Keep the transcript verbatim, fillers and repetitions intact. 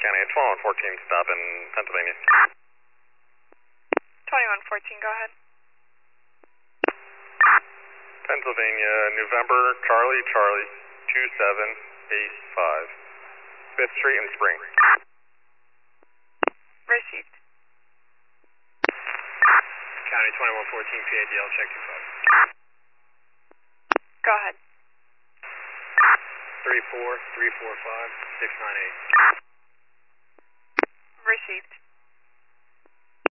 County, twelve fourteen, stop in Pennsylvania. twenty-one fourteen, go ahead. Pennsylvania, November, Charlie, Charlie, two seven eight five, fifth Street and Spring. Received. County, twenty-one fourteen, P A D L, check two five. Go ahead. three four three four five six nine eight. Received.